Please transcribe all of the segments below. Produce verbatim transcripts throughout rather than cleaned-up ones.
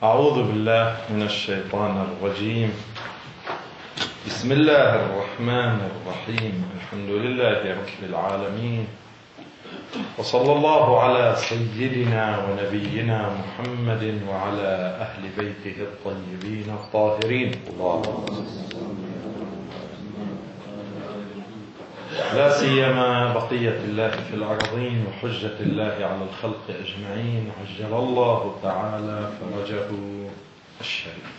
أعوذ بالله من الشيطان الرجيم. بسم الله الرحمن الرحيم. الحمد لله رب العالمين، وصلى الله على سيدنا ونبينا محمد وعلى أهل بيته الطيبين الطاهرين. لا سيما بقية الله في الأرضين وحجة الله على الخلق أجمعين، عجل الله تعالى فرجه الشريف.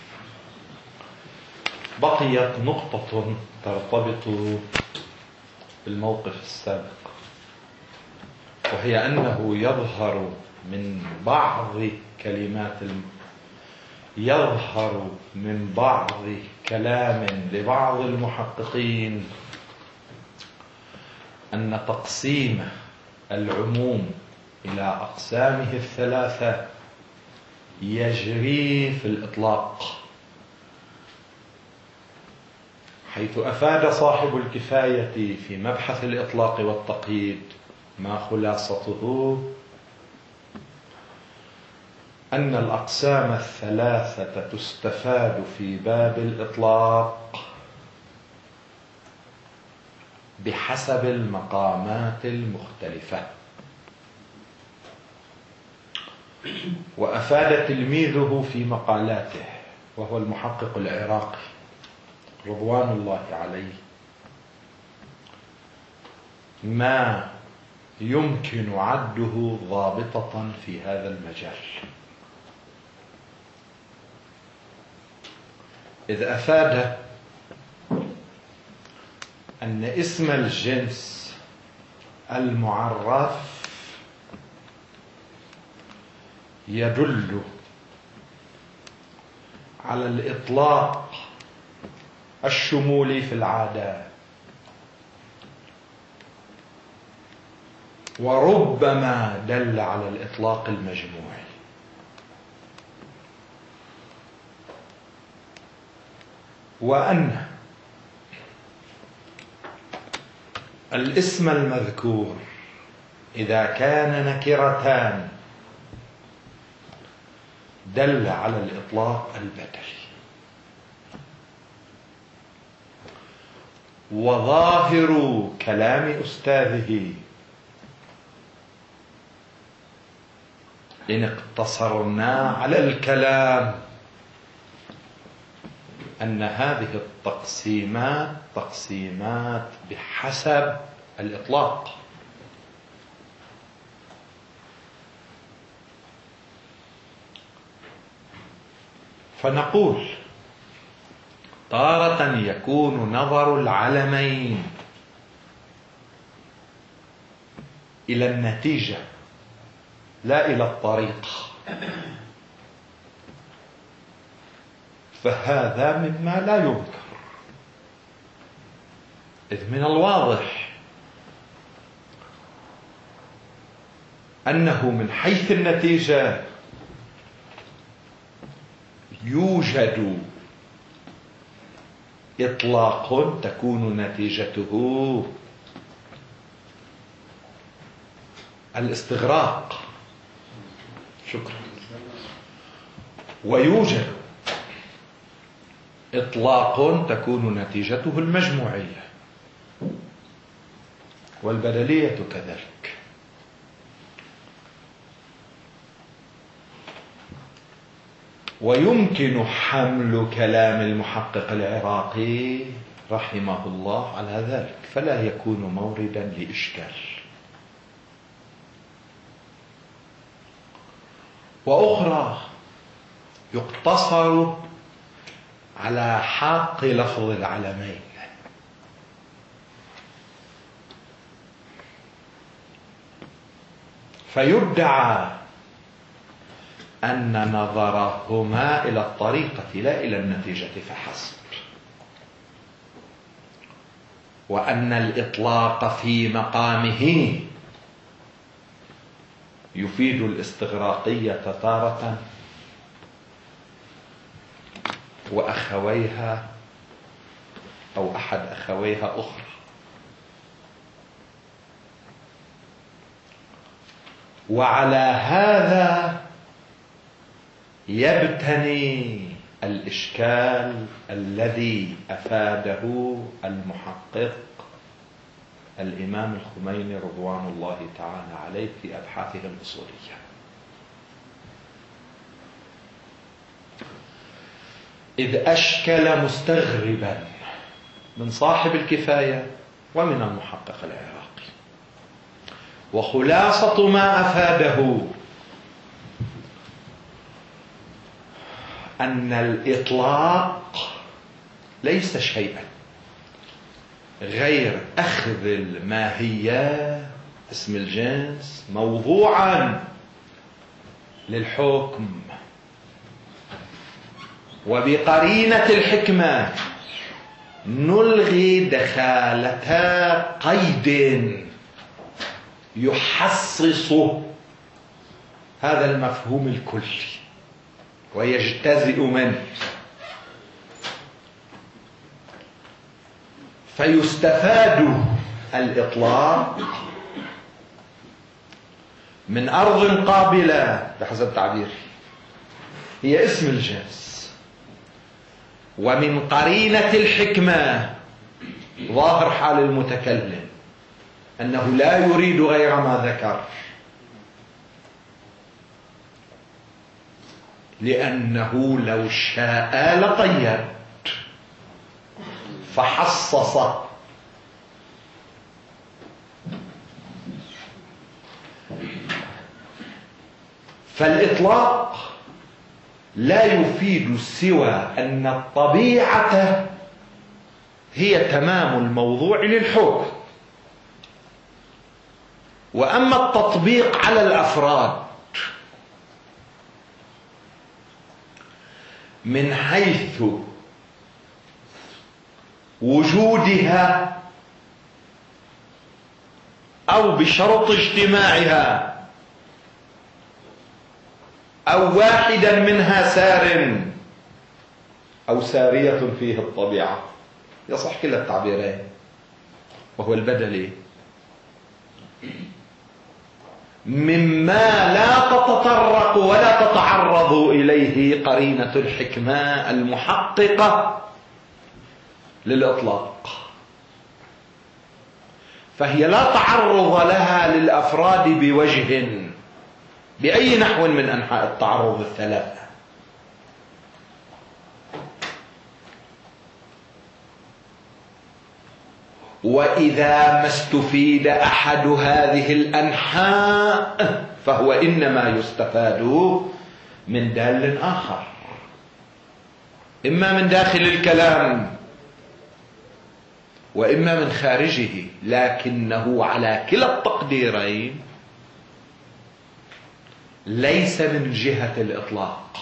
بقيت نقطة ترتبط بالموقف السابق، وهي أنه يظهر من بعض كلمات الم... يظهر من بعض كلام لبعض المحققين أن تقسيم العموم إلى أقسامه الثلاثة يجري في الإطلاق، حيث أفاد صاحب الكفاية في مبحث الإطلاق والتقييد ما خلاصته أن الأقسام الثلاثة تستفاد في باب الإطلاق بحسب المقامات المختلفة. وأفاد تلميذه في مقالاته وهو المحقق العراقي رضوان الله عليه ما يمكن عده ضابطة في هذا المجال، إذ أفاد أن اسم الجنس المعرف يدل على الإطلاق الشمولي في العادات، وربما دل على الإطلاق المجموعي. وأن الاسم المذكور إذا كان نكرتان دل على الإطلاق البدلي. وظاهر كلام أستاذه إن اقتصرنا على الكلام أن هذه التقسيمات تقسيمات بحسب الإطلاق. فنقول تارة يكون نظر العلمين إلى النتيجة لا إلى الطريق، فهذا مما لا ينكر، إذ من الواضح أنه من حيث النتيجة يوجد إطلاق تكون نتيجته الاستغراق، شكرا، ويوجد إطلاق تكون نتيجته المجموعية، والبدلية كذلك. ويمكن حمل كلام المحقق العراقي رحمه الله على ذلك، فلا يكون موردا لإشكال. وأخرى يقتصر على حق لفظ العلمين، فيدعى أن نظرهما إلى الطريقة لا إلى النتيجة فحسب، وأن الإطلاق في مقامه يفيد الاستغراقية تارة وأخويها أو أحد أخويها أخرى. وعلى هذا يبتني الإشكال الذي أفاده المحقق الإمام الخميني رضوان الله تعالى عليه في أبحاثه الأصولية. إذ أشكل مستغربا من صاحب الكفاية ومن المحقق العراقي، وخلاصة ما أفاده أن الإطلاق ليس شيئا غير أخذ الماهية اسم الجنس موضوعا للحكم، وبقرينة الحكمة نلغي دخالة قيد يحصص هذا المفهوم الكلي ويجتزئ منه، فيستفاد الإطلاق من أرض قابلة بحسب تعبيري هي اسم الجنس، ومن قرينة الحكمة ظاهر حال المتكلم أنه لا يريد غير ما ذكر، لأنه لو شاء لقيد فحصص. فالإطلاق لا يفيد سوى أن الطبيعة هي تمام الموضوع للحكم، وأما التطبيق على الأفراد من حيث وجودها أو بشرط اجتماعها أو واحدا منها سار أو سارية فيه الطبيعة، يصح كلا التعبيرين، وهو البدلي مما لا تتطرق ولا تتعرض إليه قرينة الحكمة المحققة للإطلاق، فهي لا تعرض لها للأفراد بوجه بأي نحو من أنحاء التعرض الثلاثة. وإذا ما استفيد أحد هذه الأنحاء فهو إنما يستفاد من دال آخر، إما من داخل الكلام وإما من خارجه، لكنه على كلا التقديرين ليس من جهة الإطلاق.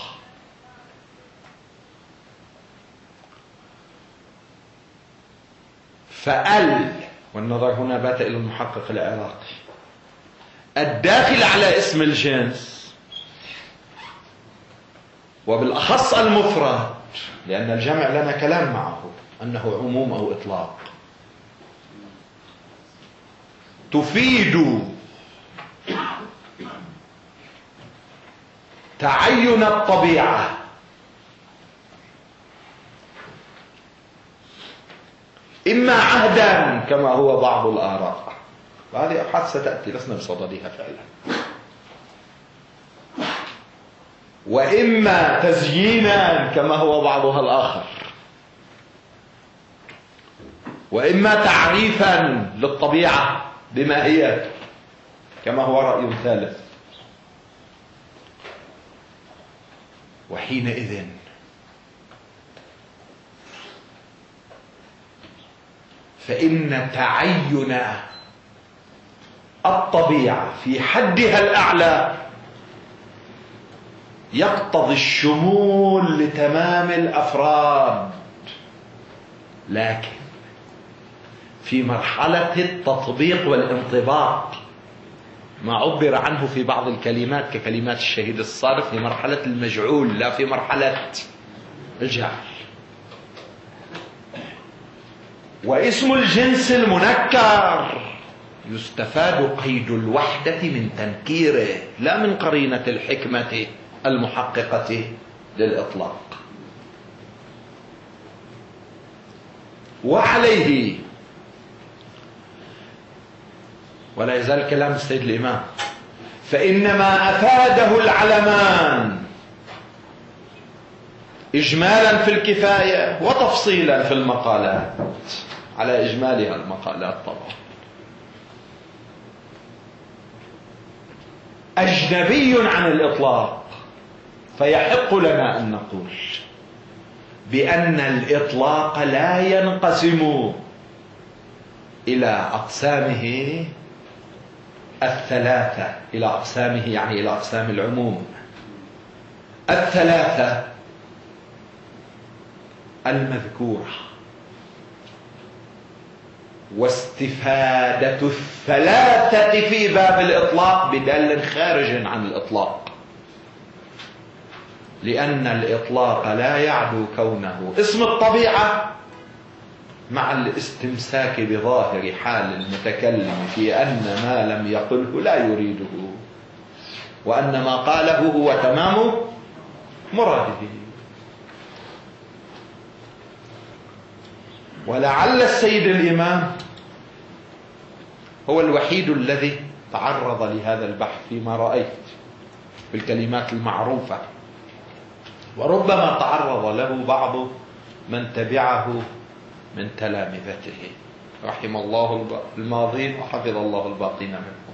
فأل، والنظر هنا بات إلى المحقق العراقي، الداخل على اسم الجنس وبالأخص المفرد، لأن الجمع لنا كلام معه أنه عموم أو إطلاق، تفيد تعين الطبيعة إما عهدا كما هو بعض الآراء، وهذه أبحاث ستأتي لسنا بصددها فعلا، وإما تزيينا كما هو بعضها الآخر، وإما تعريفا للطبيعة بما هي كما هو رأي ثالث. وحينئذ فإن تعين الطبيعة في حدها الأعلى يقتضي الشمول لتمام الأفراد، لكن في مرحلة التطبيق والانطباق ما عبر عنه في بعض الكلمات ككلمات الشهيد الصارف في مرحلة المجعول لا في مرحلة الجعل. واسم الجنس المنكر يستفاد قيد الوحدة من تنكيره لا من قرينة الحكمة المحققة للإطلاق. وعليه ولا يزال كلام السيد الإمام: فإنما أفاده العلمان إجمالا في الكفاية وتفصيلا في المقالات، على إجمالها المقالات طبعا. أجنبي عن الإطلاق، فيحق لنا أن نقول بأن الإطلاق لا ينقسم إلى أقسامه الثلاثة، إلى أقسامه يعني إلى أقسام العموم الثلاثة المذكورة، واستفادة الثلاثة في باب الإطلاق بدال خارج عن الإطلاق، لأن الإطلاق لا يعدو كونه اسم الطبيعة مع الاستمساك بظاهر حال المتكلم في أن ما لم يقله لا يريده، وأن ما قاله هو تمام مراده. ولعل السيد الإمام هو الوحيد الذي تعرض لهذا البحث فيما رأيت بالكلمات المعروفة، وربما تعرض له بعض من تبعه من تلامذته، رحم الله الماضين وحفظ الله الباقين منهم.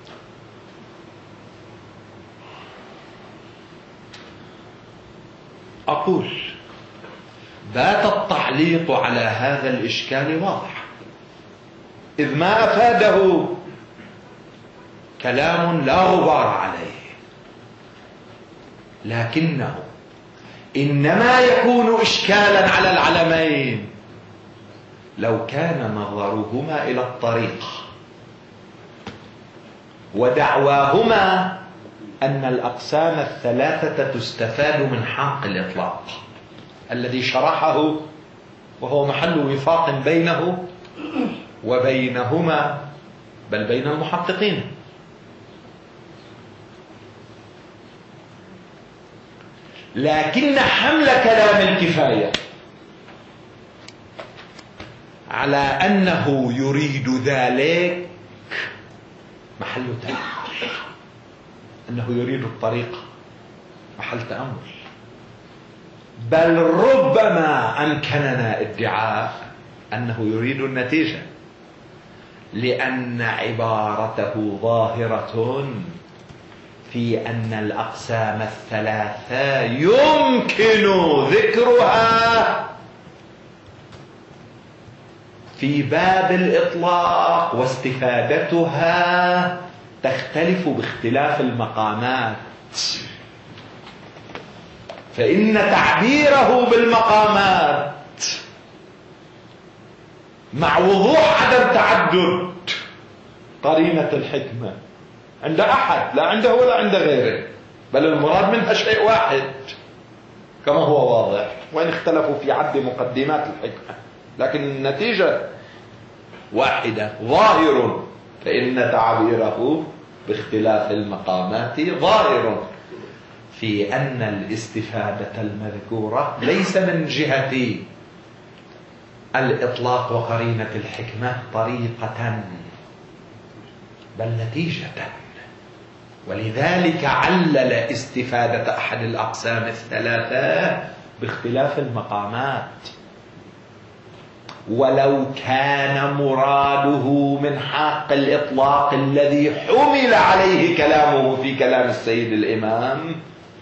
أقول بات التعليق على هذا الإشكال واضح، إذ ما أفاده كلام لا غبار عليه، لكنه إنما يكون إشكالا على العلمين لو كان نظرهما إلى الطريق ودعواهما أن الأقسام الثلاثة تستفاد من حق الإطلاق الذي شرحه، وهو محل وفاق بينه وبينهما، بل بين المحققين. لكن حمل كلام الكفاية على أنه يريد ذلك محل تأمل، أنه يريد الطريق محل تأمل، بل ربما أمكننا ادعاء أنه يريد النتيجة، لأن عبارته ظاهرة في أن الأقسام الثلاثة يمكن ذكرها في باب الإطلاق، واستفادتها تختلف باختلاف المقامات، فإن تعبيره بالمقامات مع وضوح عدم تعدد قرينة الحكمة عند أحد، لا عنده ولا عند غيره، بل المراد منها شيء واحد كما هو واضح، وإن اختلفوا في عد مقدمات الحكمة، لكن النتيجة واحدة، ظاهر، فإن تعبيره باختلاف المقامات ظاهر في أن الاستفادة المذكورة ليس من جهة الإطلاق وقرينة الحكمة طريقة، بل نتيجة، ولذلك علل استفادة أحد الأقسام الثلاثة باختلاف المقامات. ولو كان مراده من حق الإطلاق الذي حمل عليه كلامه في كلام السيد الإمام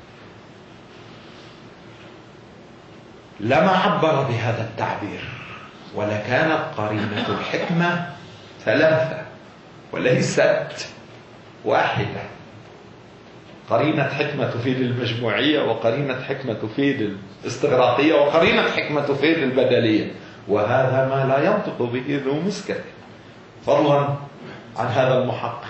لما عبر بهذا التعبير، ولكانت قرينة الحكمة ثلاثة وليست واحدة. قرينة حكمة تفيد المجموعية، وقرينة حكمة تفيد الاستغراقية، وقرينة حكمة تفيد البدلية، وهذا ما لا ينطق به ذو مسكة، فضلا عن هذا المحقق.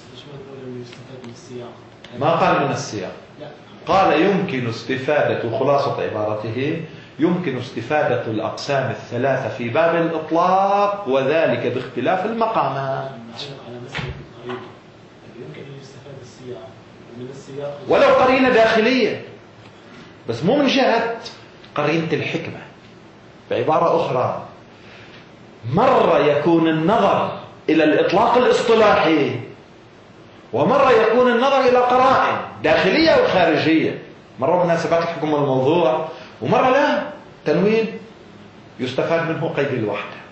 ما قال من السياق، قال يمكن استفادة، خلاصة عبارته، يمكن استفادة الأقسام الثلاثة في باب الإطلاق وذلك باختلاف المقامات. على مسألة القريب يمكن أن يستفاد السياق، ومن السياق ولو قرينة داخلية، بس مو من جهة قرينة الحكمة. بعبارة أخرى، مرة يكون النظر إلى الإطلاق الاصطلاحي، ومرة يكون النظر إلى قرائن داخلية وخارجية. مرة مناسبات الحكم والموضوع، ومرة لا، تنوين يستفاد منه قيد الوحدة.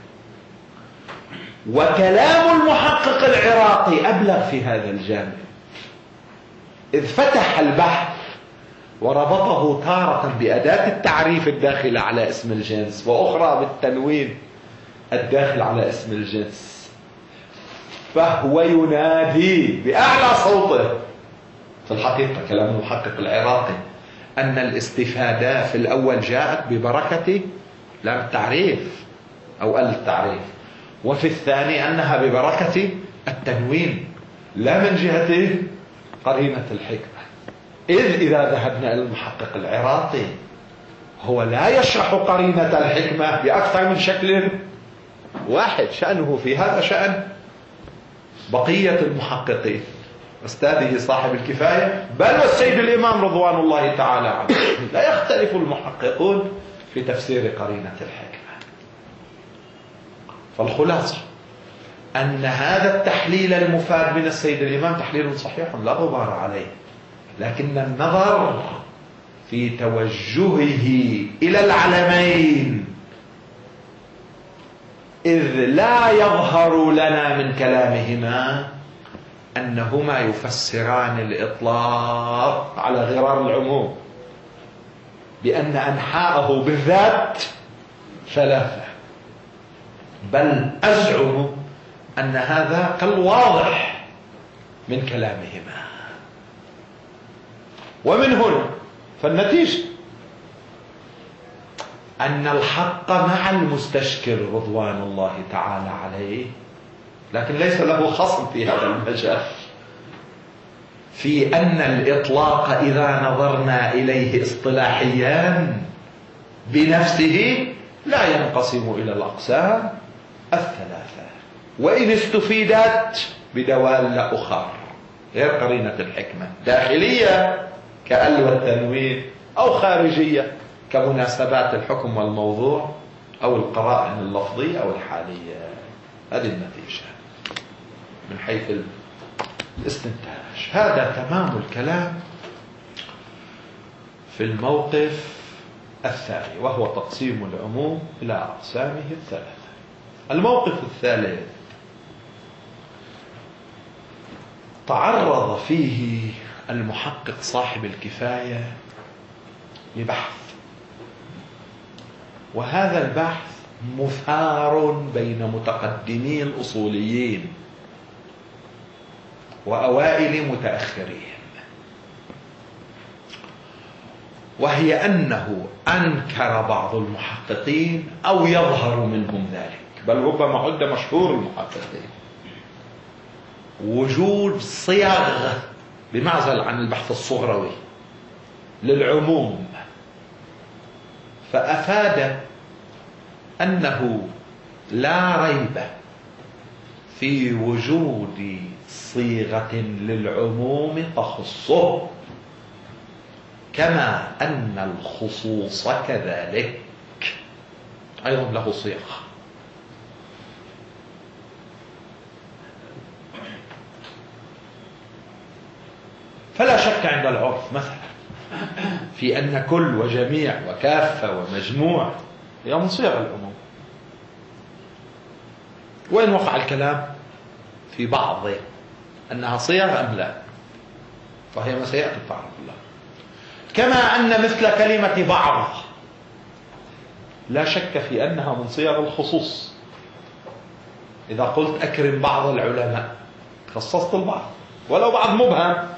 وكلام المحقق العراقي أبلغ في هذا الجانب، إذ فتح البحث وربطه تارة بأداة التعريف الداخلة على اسم الجنس، وأخرى بالتنوين الداخل على اسم الجنس. فهو ينادي بأعلى صوته في الحقيقة كلام المحقق العراقي أن الاستفادة في الأول جاءت ببركة لام التعريف أو التعريف، وفي الثاني أنها ببركة التنوين لا من جهة قرينة الحكمة. إذ إذا ذهبنا إلى المحقق العراقي هو لا يشرح قرينة الحكمة بأكثر من شكل واحد، شأنه في هذا شأن بقية المحققين، أستاذه صاحب الكفاية، بل والسيد الإمام رضوان الله تعالى عنه. لا يختلف المحققون في تفسير قرينة الحكمة. فالخلاصة أن هذا التحليل المفاد من السيد الإمام تحليل صحيح لا غبار عليه، لكن النظر في توجهه إلى العلمين، إذ لا يظهر لنا من كلامهما أنهما يفسران الإطلاق على غرار العموم، بأن أنحاءه بالذات ثلاثة، بل أزعم أن هذا كالواضح من كلامهما. ومن هنا فالنتيجة أن الحق مع المستشكل رضوان الله تعالى عليه، لكن ليس له خصم في هذا المجال، في أن الإطلاق إذا نظرنا إليه اصطلاحيا بنفسه لا ينقسم إلى الأقسام الثلاثة، وإن استفيدت بدوال أخرى غير قرينة الحكمة، داخلية كأل والتنوين، أو خارجية كمناسبات الحكم والموضوع، أو القرائن اللفظية أو الحالية. هذه النتيجة من حيث الاستنتاج. هذا تمام الكلام في الموقف الثاني، وهو تقسيم العموم إلى أقسامه الثلاثة. الموقف الثالث تعرض فيه المحقق صاحب الكفاية لبحث، وهذا البحث مثار بين متقدمي الأصوليين وأوائل متأخرين، وهي أنه أنكر بعض المحققين أو يظهر منهم ذلك، بل ربما عد مشهور المحققين، وجود صيغ بمعزل عن البحث الصغروي للعموم، فأفاد أنه لا ريب في وجود صيغة للعموم تخصه، كما أن الخصوص كذلك أيضا له صيغة. فلا شك عند العرف مثلا في أن كل وجميع وكافة ومجموع هي من صيغ العموم، وإن وقع الكلام في بعض أنها صيغ أم لا، فهي ما سيأتي تعرف الله. كما أن مثل كلمة بعض لا شك في أنها من صيغ الخصوص. إذا قلت أكرم بعض العلماء خصصت البعض، ولو بعض مبهم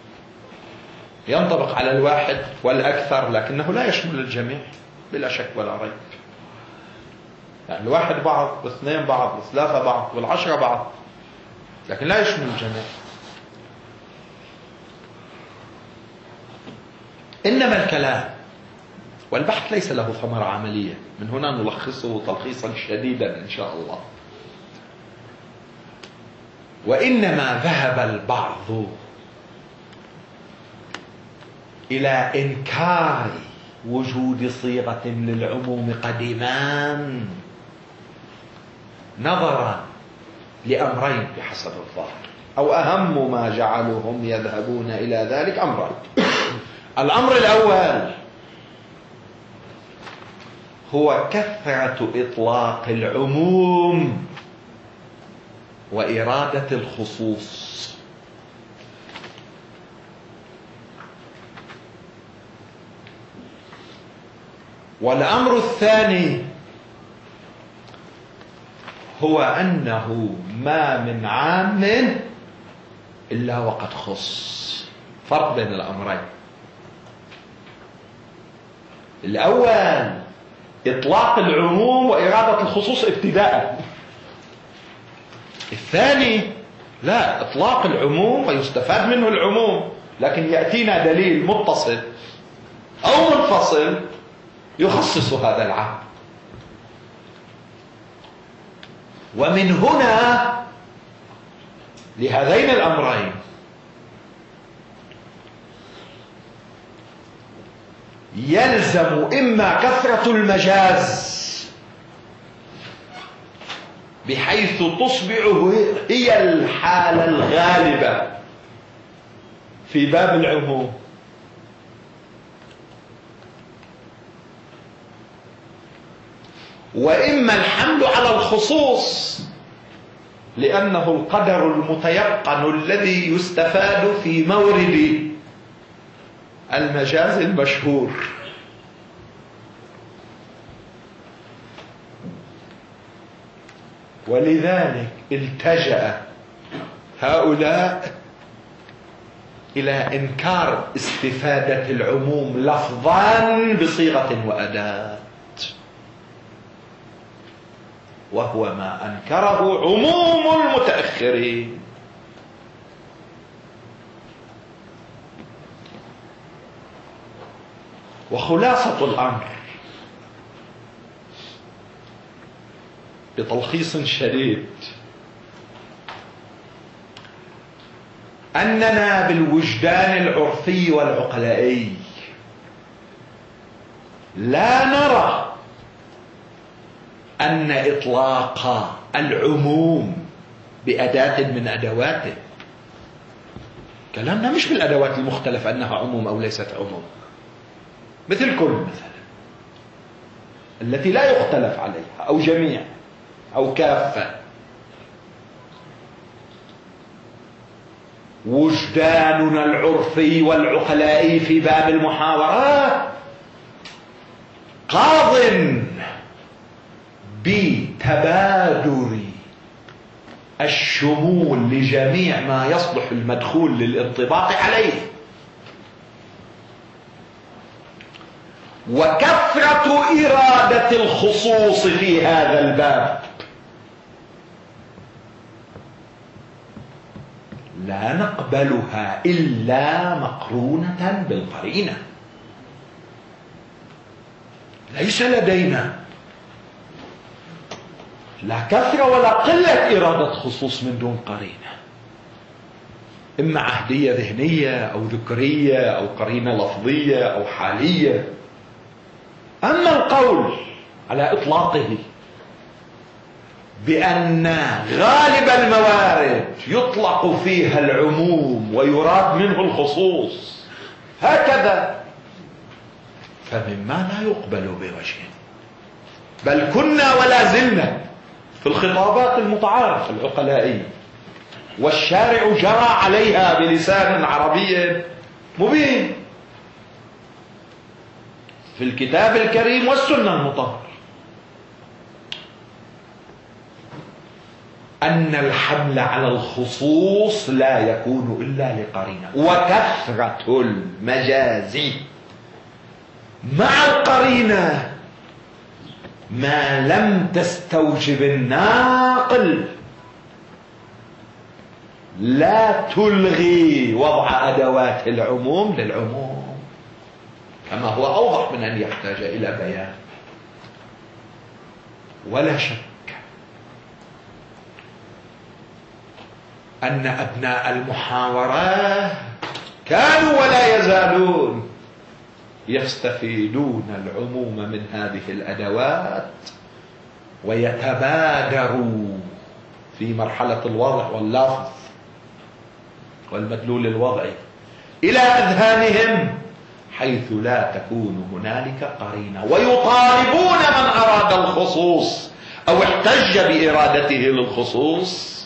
ينطبق على الواحد والأكثر، لكنه لا يشمل الجميع بلا شك ولا ريب. يعني الواحد بعض، واثنين بعض، وثلاثة بعض، والعشرة بعض، لكن لا يشمل الجميع. إنما الكلام والبحث ليس له ثمرة عملية، من هنا نلخصه تلخيصا شديدا إن شاء الله. وإنما ذهب البعض إلى إنكار وجود صيغة للعموم قديما، نظرا لأمرين بحسب الظاهر، أو أهم ما جعلهم يذهبون إلى ذلك أمران. الأمر الأول هو كثرة إطلاق العموم وإرادة الخصوص. والأمر الثاني هو أنه ما من عام إلا وقد خص. فرق بين الأمرين. الأول إطلاق العموم وإرادة الخصوص ابتداء. الثاني لا، إطلاق العموم ويستفاد منه العموم، لكن يأتينا دليل متصل أو منفصل يخصص هذا العام. ومن هنا لهذين الأمرين يلزم إما كثرة المجاز بحيث تصبح هي الحالة الغالبة في باب العموم، وإما الحمل على الخصوص لأنه القدر المتيقن الذي يستفاد في مورد المجاز المشهور. ولذلك التجأ هؤلاء إلى إنكار استفادة العموم لفظا بصيغة وأداة، وهو ما أنكره عموم المتأخرين. وخلاصة الأمر بتلخيص شديد أننا بالوجدان العرفي والعقلائي لا نرى أن إطلاق العموم بأداة من أدواته، كلامنا مش بالأدوات المختلفة أنها عموم أو ليست عموم، مثل كل مثلا التي لا يختلف عليها، أو جميع أو كافة. وجداننا العرفي والعقلائي في باب المحاورات قاض بتبادر الشمول لجميع ما يصلح المدخول للانطباق عليه، وكثرة إرادة الخصوص في هذا الباب لا نقبلها إلا مقرونة بالقرينة. ليس لدينا لا كثرة ولا قلة إرادة خصوص من دون قرينة، إما عهدية ذهنية أو ذكرية أو قرينة لفظية أو حالية. أما القول على إطلاقه بأن غالب الموارد يطلق فيها العموم ويراد منه الخصوص هكذا، فمما لا يقبل بوجه، بل كنا ولا زلنا في الخطابات المتعارف العقلائية والشارع جرى عليها بلسان عربي مبين في الكتاب الكريم والسنة المطهرة، أن الحمل على الخصوص لا يكون إلا لقرينة، وكثرة المجاز مع القرينة ما لم تستوجب الناقل لا تلغي وضع أدوات العموم للعموم، كما هو أوضح من أن يحتاج إلى بيان. ولا شك أن أبناء المحاورة كانوا ولا يزالون يستفيدون العموم من هذه الأدوات ويتبادروا في مرحلة الوضع واللفظ والمدلول الوضعي إلى أذهانهم حيث لا تكون هنالك قرينة، ويطالبون من أراد الخصوص أو احتج بإرادته للخصوص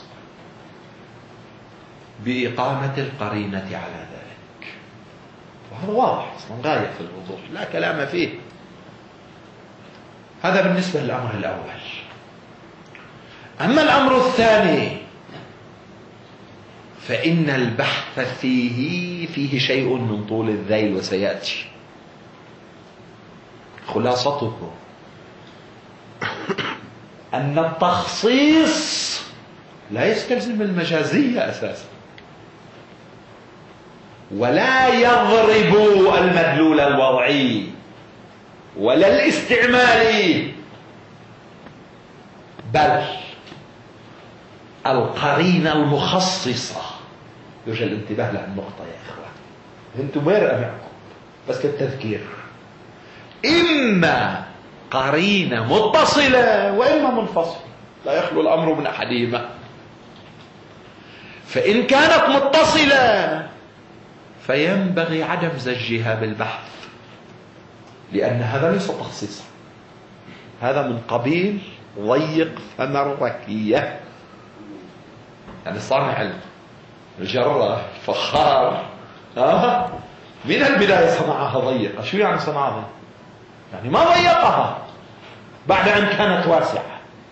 بإقامة القرينة على ذلك. وهذا واضح أصلا غاية في الوضوح، لا كلام فيه. هذا بالنسبة للأمر الأول. أما الأمر الثاني فإن البحث فيه فيه شيء من طول الذيل وسيأتي. خلاصته أن التخصيص لا يستلزم المجازية أساسا، ولا يضرب المدلول الوضعي ولا الاستعمالي، بل القرينة المخصصة. يرجى الانتباه لهالنقطة يا إخوان، أنتم مرأة معكم بس كالتذكير. إما قرينة متصلة وإما منفصلة، لا يخلو الأمر من أحدهما. فإن كانت متصلة فينبغي عدم زجها بالبحث، لأن هذا ليس تخصيصا، هذا من قبيل ضيق فم الركية. يعني صانع الجرة الفخار آه من البداية صنعها ضيقة. شو يعني صنعها؟ يعني ما ضيقها بعد أن كانت واسعة.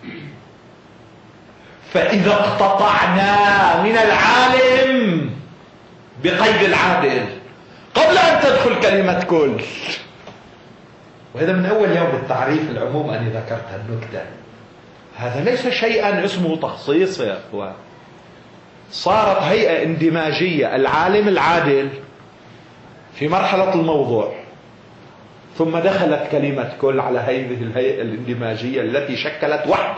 فإذا اقتطعنا من العالم بقيد العادل قبل أن تدخل كلمة كل، وهذا من أول يوم بالتعريف العموم أني ذكرت النكتة، هذا ليس شيئا اسمه تخصيص يا أخوان. صارت هيئة اندماجية، العالم العادل في مرحلة الموضوع، ثم دخلت كلمة كل على هذه الهيئة الاندماجية التي شكلت وحدة.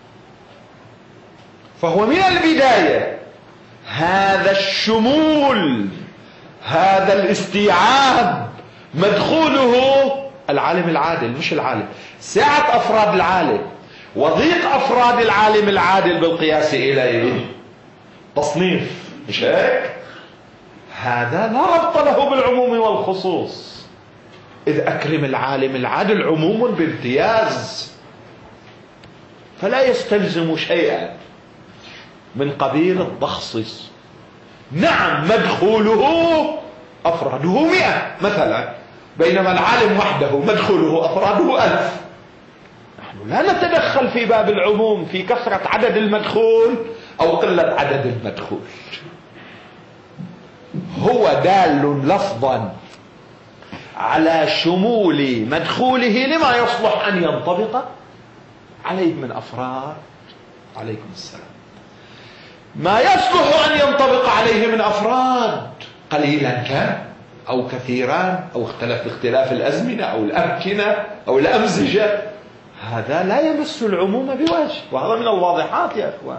فهو من البداية هذا الشمول، هذا الاستيعاب مدخوله العالم العادل مش العالم. سعة أفراد العالم وضيق أفراد العالم العادل بالقياس إليه تصنيف، مش هيك؟ هذا لا ربط له بالعموم والخصوص، إذ أكرم العالم العادل عموم بامتياز، فلا يستلزم شيئا من قبيل التخصيص. نعم مدخوله أفراده مئة مثلا، بينما العالم وحده مدخوله أفراده ألف. نحن لا نتدخل في باب العموم في كثرة عدد المدخول أو قلة عدد المدخول. هو دال لفظا على شمول مدخوله لما يصلح أن ينطبق عليه من أفراد. عليكم السلام. ما يصلح أن ينطبق عليه من أفراد قليلا كان أو كثيران أو اختلف اختلاف الأزمنة أو الأمكنة أو الأمزجة، هذا لا يمس العموم بوجه، وهذا من الواضحات يا أخوان.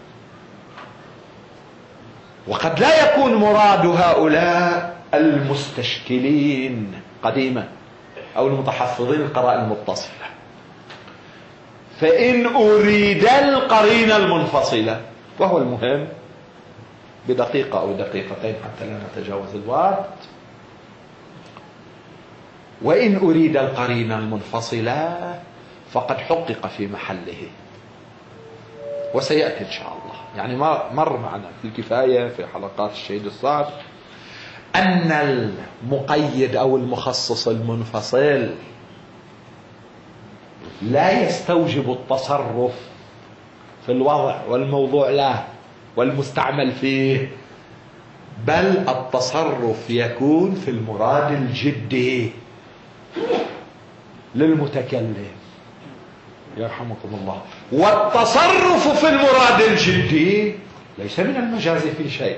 وقد لا يكون مراد هؤلاء المستشكلين قديما أو المتحفظين القرائن المتصلة. فإن أريد القرينة المنفصلة، وهو المهم بدقيقة أو دقيقتين حتى لا نتجاوز الوقت، وإن أريد القرينة المنفصلة فقد حقق في محله، وسيأتي إن شاء الله. يعني مر معنا في الكفاية في حلقات الشهيد الصعب أن المقيد أو المخصص المنفصل لا يستوجب التصرف في الوضع والموضوع له والمستعمل فيه، بل التصرف يكون في المراد الجدي للمتكلم يرحمكم الله. والتصرف في المراد الجدي ليس من المجاز في شيء.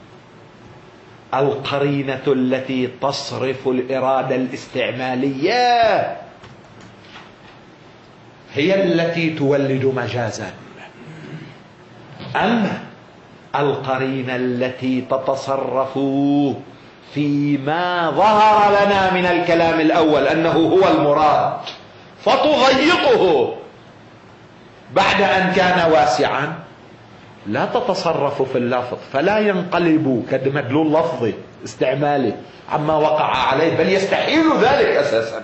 القرينة التي تصرف الإرادة الاستعمالية هي التي تولد مجازا، أما القرينة التي تتصرف فيما ظهر لنا من الكلام الأول أنه هو المراد، فتضيقه بعد أن كان واسعا، لا تتصرف في اللفظ فلا ينقلب كمدلول لفظي استعمالي عما وقع عليه، بل يستحيل ذلك أساسا.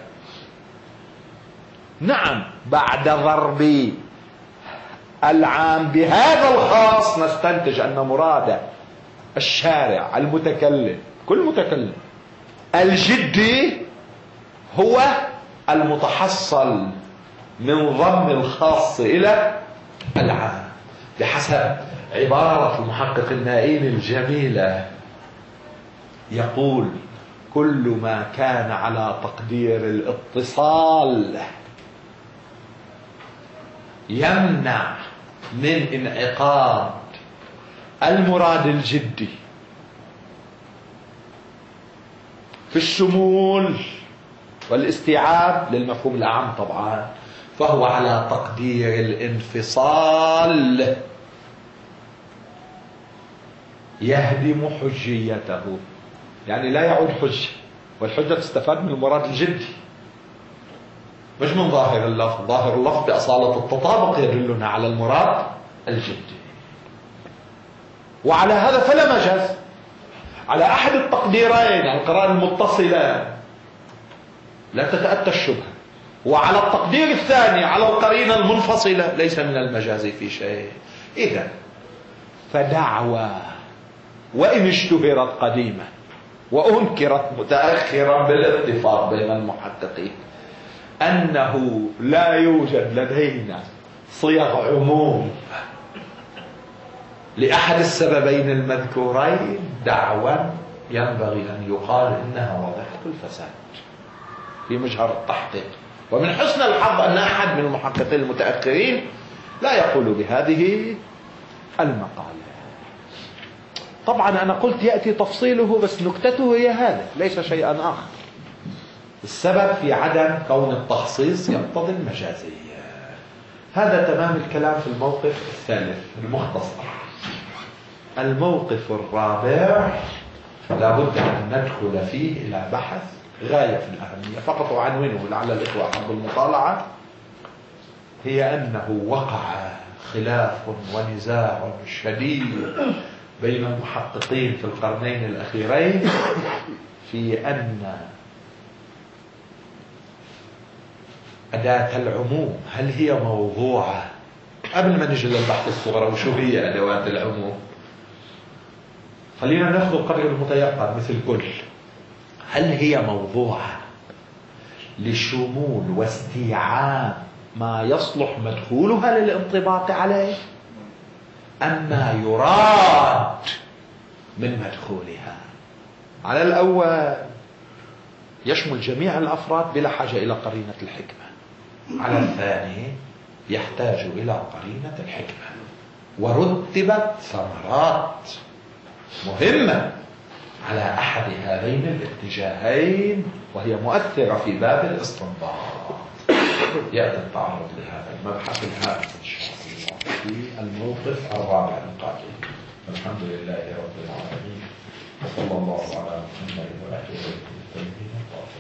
نعم، بعد ضرب العام بهذا الخاص نستنتج أن مراد الشارع المتكلم، كل متكلم الجدي هو المتحصل من ضم الخاص إلى العام، بحسب عبارة المحقق النائين الجميلة، يقول: كل ما كان على تقدير الاتصال يمنع من انعقاد المراد الجدي في الشمول والاستيعاب للمفهوم الأعم طبعا، فهو على تقدير الانفصال يهدم حجيته، يعني لا يعود حجة، والحجة تستفاد من المراد الجدي مش من ظاهر اللفظ. ظاهر اللفظ بأصالة التطابق يدلنا على المراد الجدي، وعلى هذا فلا مجاز على أحد التقديرين، القرائن المتصلة لا تتأتى الشبهة، وعلى التقدير الثاني على القرينة المنفصلة ليس من المجاز في شيء. إذا فدعوى وإن اشتهرت قديما وأنكرت متأخرا بالاتفاق بين المحققين أنه لا يوجد لدينا صيغ عموم لأحد السببين المذكورين، دعوى ينبغي أن يقال إنها واضحة الفساد في مجهر التحقيق. ومن حسن الحظ أن أحد من المحققين المتأخرين لا يقول بهذه المقالة. طبعا أنا قلت يأتي تفصيله، بس نكتته هي هذا ليس شيئا آخر. السبب في عدم كون التخصيص يقتضي المجازية. هذا تمام الكلام في الموقف الثالث المختصر. الموقف الرابع لا بد أن ندخل فيه إلى بحث غاية في الأهمية، فقط عنوانه لعل الإخوة أحب المطالعة، هي أنه وقع خلاف ونزاع شديد بين المحققين في القرنين الأخيرين في أن أداة العموم هل هي موضوعة. قبل ما نجي للبحث الصغرى وشو هي أدوات العموم، خلينا ناخذ قدر المتيقن مثل كل. هل هي موضوعة لشمول واستيعاب ما يصلح مدخولها للانطباق عليه، أم ما يراد من مدخولها؟ على الأول يشمل جميع الأفراد بلا حاجة إلى قرينة الحكمة، على الثاني يحتاج إلى قرينة الحكمة، ورتبت ثمرات مهمة على أحد هذين الاتجاهين وهي مؤثرة في باب الاستنباط. يأتي التعرض لهذا المبحث الهام إن شاء الله في الموقف الرابع القادم. الحمد لله رب العالمين، وصلى الله على محمد وآله وصحبه وسلم.